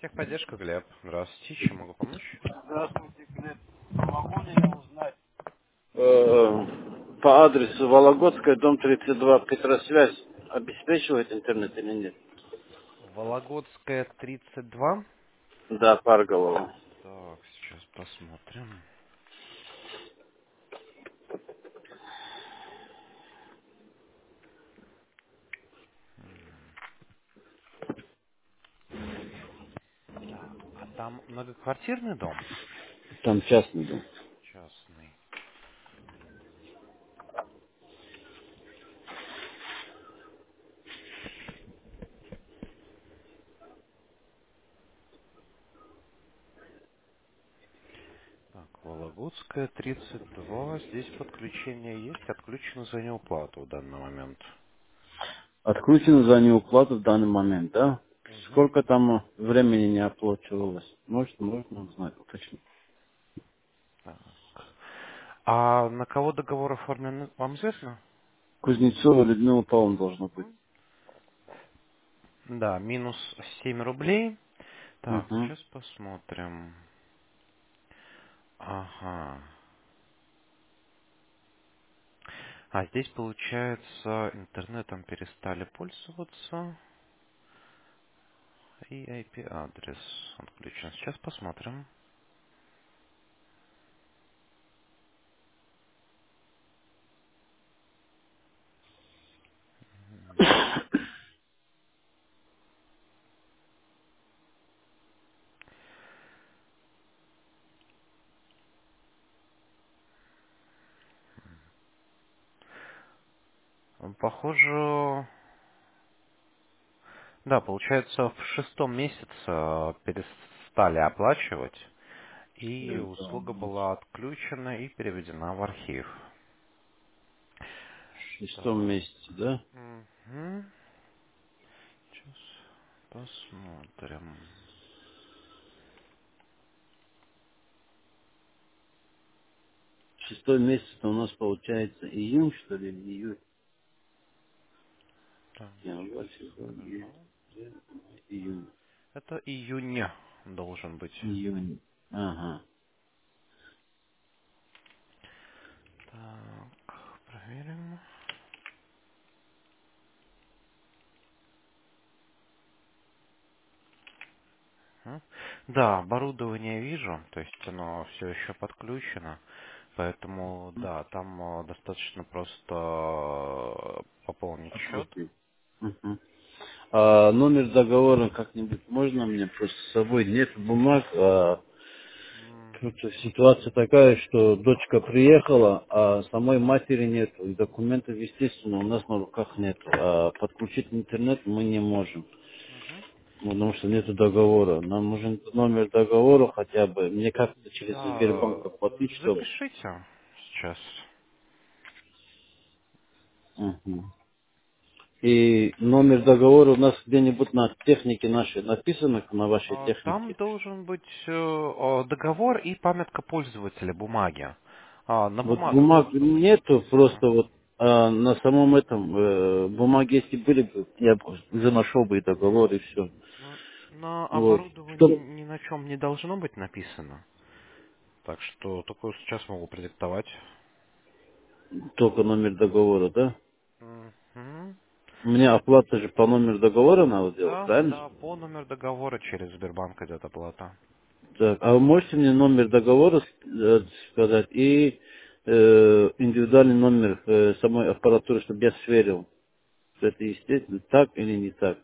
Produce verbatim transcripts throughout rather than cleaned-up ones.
Техподдержка, Глеб. Здравствуйте, чем могу помочь? Здравствуйте, Глеб. Могу ли я узнать э, по адресу Вологодская, дом тридцать два, Петросвязь, обеспечивает интернет или нет? Вологодская, тридцать два. Да, Парголова. Так, сейчас посмотрим. Так, а там многоквартирный дом? Там частный дом. Частный. Так, Вологодская, тридцать два. Здесь подключение есть. Отключено за неуплату в данный момент. Отключено за неуплату в данный момент, да? Угу. Сколько там времени не оплачивалось? Может, можно узнать, уточнить. Так. А на кого договор оформлен, вам известно? Кузнецова Людмила Павловна должна быть. Мгм. Да, минус семь рублей. Так, Угу. сейчас посмотрим. Ага. А здесь, получается, интернетом перестали пользоваться. И ай пи-адрес отключен. Сейчас посмотрим. Похоже, да, получается, в шестом месяце перестали оплачивать, и услуга была отключена и переведена в архив. В шестом Так. месяце, да? Мгм. Сейчас посмотрим. Шестой месяц у нас получается июнь, что ли, или июль? Так, Январь, сейчас февраль, скажу. июнь. Это июнь должен быть. Июнь. Ага. Так, проверим. М? Да, оборудование вижу, то есть оно все еще подключено, поэтому да, там э, достаточно просто э, пополнить счет. Оплатил. Мгм. А номер договора как-нибудь можно мне? Просто с собой нет бумаг. А М, тут ситуация такая, что дочка приехала, а самой матери нет. И документов, естественно, у нас на руках нет. А подключить интернет мы не можем. мгм. Потому что нет договора. Нам нужен номер договора хотя бы. Мне как-то через Да, Сбербанк оплатить, чтобы... запишите сейчас. Мгм. И номер договора у нас где-нибудь на технике нашей написано, на вашей А, Там технике. должен быть э, э, договор и памятка пользователя бумаги. А, На Вот бумагах бумаг должно быть нету, написано. просто вот а, на самом этом э, бумаге, если были бы, я бы уже нашел бы и договор, и все. Ну, На Вот. оборудовании Что- ни на чем не должно быть написано. Так что только сейчас могу продиктовать. Только номер договора, да? Мгм. У меня оплата же по номеру договора надо делать, Да, правильно? да, по номер договора через Сбербанк идет оплата. Так, а вы можете мне номер договора э, сказать и э, индивидуальный номер э, самой аппаратуры, чтобы я сверил, что это естественно так или не так?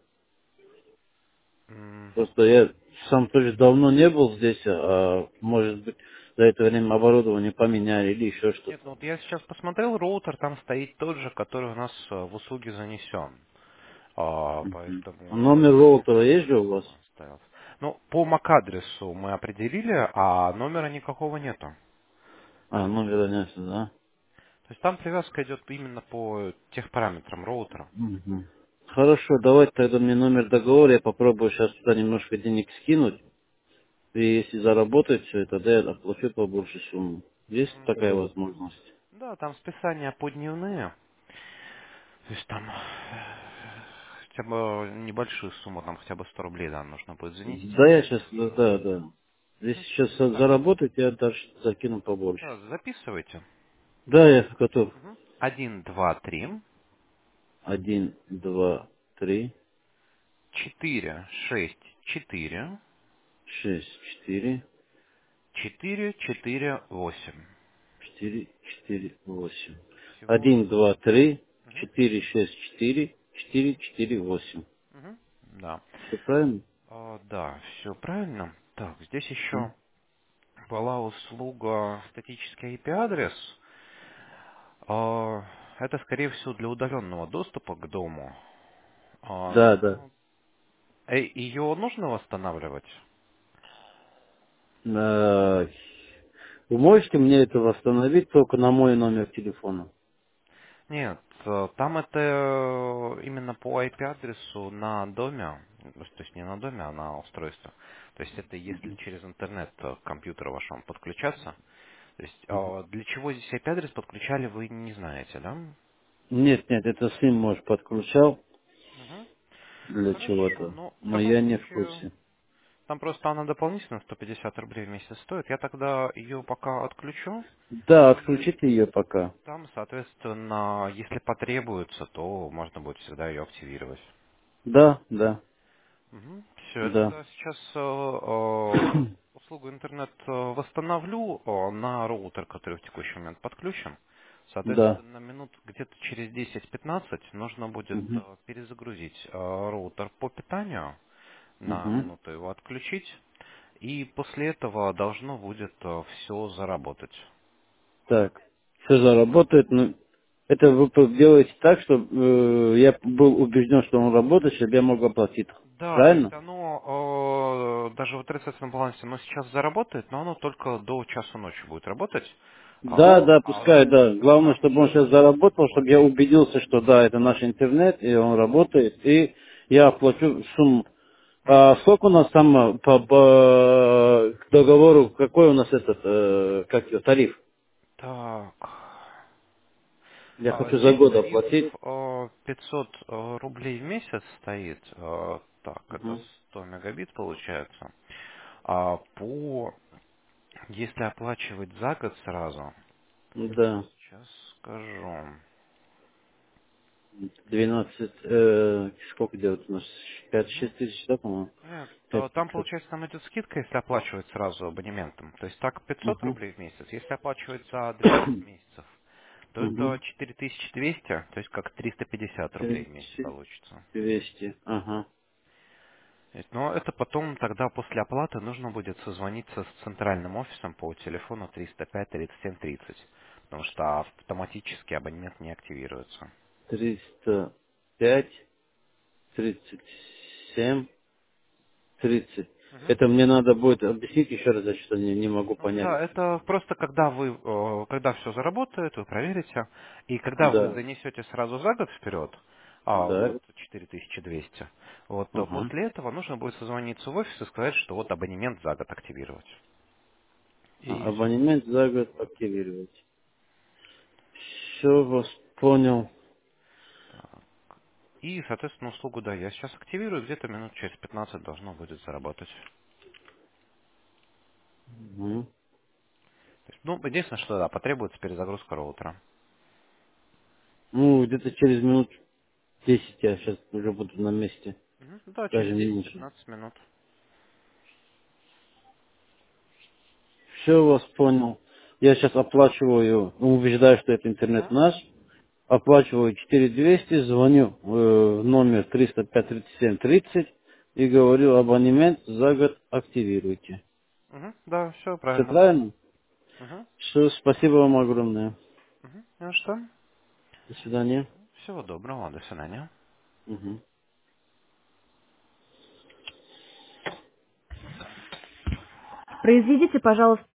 М, Просто я сам тоже давно не был здесь, а может быть за это время оборудование поменяли или еще Нет, что-то. ну вот я сейчас посмотрел, роутер там стоит тот же, который у нас э, в услуге занесен. А, Мгм. А поэтому номер ничего роутера есть же у вас? не оставился. Ну, по MAC-адресу мы определили, а номера никакого нету. А, номер нет, да? То есть там привязка идет именно по техпараметрам роутера. Мгм. Хорошо, давайте тогда мне номер договора, я попробую сейчас туда немножко денег скинуть, и если заработает все это, да, я оплачу побольше сумму. Есть такая Мгм. возможность? Да, там списания по дневные. То есть там хотя бы небольшую сумму, там хотя бы сто рублей, да, нужно будет Да, занести. я сейчас, да, да. да. Если Мгм. сейчас Так, заработать, я даже закину побольше. да, записывайте. Да, я готов. Мгм. Один, два, три, Один, два, три, четыре, шесть, четыре, шесть, четыре, четыре, четыре, восемь. четыре, четыре, восемь. Всего. Один, два, три, Мгм. четыре, шесть, четыре, четыре, четыре, восемь. Мгм. Да. Все правильно? А, да, все правильно. Так, здесь М. еще была услуга статический ай пи-адрес. А, это, скорее всего, для удаленного доступа к дому. А, Да, да. ну, э, ее нужно восстанавливать? А, Вы можете мне это восстановить только на мой номер телефона? Нет, э, там это э, именно по ай пи-адресу на доме, ну, то есть не на доме, а на устройстве. То есть это если через интернет э, к компьютеру вашему подключаться. То есть э, для чего здесь ай пи-адрес подключали, вы не знаете, да? Нет, нет, это сын, может, подключал Мгм. для Хорошо, чего-то, ну в но таком я не в случае курсе. там просто она дополнительно сто пятьдесят рублей в месяц стоит. Я тогда ее пока отключу. Да, И отключите ее пока. там, соответственно, если потребуется, то можно будет всегда ее активировать. Да, да, Все, я да, тогда сейчас э, э, услугу интернет э, восстановлю э, на роутер, который в текущий момент подключен. да. Соответственно, минут где-то через десять-пятнадцать нужно будет Угу, э, перезагрузить э, роутер по питанию, на угу. минуту его отключить, и после этого должно будет все заработать. Так, все заработает, но это вы делаете так, чтобы я был убежден, что он работает, чтобы я мог оплатить. Да, то есть Правильно? оно э, даже в отрицательном балансе оно сейчас заработает, но оно только до часу ночи будет работать. Да, А, да, а пускай, да. Главное, соответственно, чтобы он сейчас и заработал, вот. чтобы я убедился, что да, это наш интернет, и он работает, и я оплачу сумму. Мгм. А сколько у нас там э, по, по договору, какой у нас этот, э, как его, тариф? Так. Я А, хочу за здесь год тариф оплатить. э, пятьсот э, рублей в месяц стоит. Э, так, это Мгм. сто мегабит получается. А по, если оплачивать за год сразу, Да, сейчас скажу. двенадцать, э, сколько делает у нас? Мгм. Пять-шесть тысяч, да, по-моему? Нет, Пять то там, пятьсот. получается, там идет скидка, если оплачивать сразу абонементом. То есть так пятьсот Угу. рублей в месяц. Если оплачивать за двенадцать месяцев, то это Угу. четыре тысячи двести, то есть как триста пятьдесят рублей в месяц получится. двести, ага. То есть, но это потом, тогда после оплаты нужно будет созвониться с центральным офисом по телефону триста пять тридцать семь тридцать, потому что автоматически абонемент не активируется. Триста пять, тридцать семь, тридцать. Мгм. Это мне надо будет объяснить еще раз, я что не, не могу Ну понять. да, это просто когда вы, э, когда все заработает, вы проверите, и когда вы Да. занесете сразу за год вперед, а Да. вот четыре тысячи двести, вот то Ага. после этого нужно будет созвониться в офис и сказать, что вот абонемент за год активировать. А, И все будет абонемент за год активировать. активировать. Все, вас понял. Так. И, соответственно, услугу, да, я сейчас активирую, где-то минут через пятнадцать должно будет заработать. Мгм. То есть, ну, единственное, что, да, потребуется перезагрузка роутера. Ну, где-то через минут десять я сейчас уже буду на месте. Мгм. Да, Даже через меньше. десять-пятнадцать минут. Все, вас понял. Я сейчас оплачиваю, убеждаю, что это интернет Мгм. наш. Оплачиваю четыре двести, звоню э, в номер триста пять тридцать семь тридцать и говорю, абонемент за год активируйте. Мгм. Да, все Все правильно. правильно? Мгм. Все, спасибо вам огромное. Мгм. Ну что? До свидания. Всего доброго, до свидания. Мгм. Произведите, пожалуйста,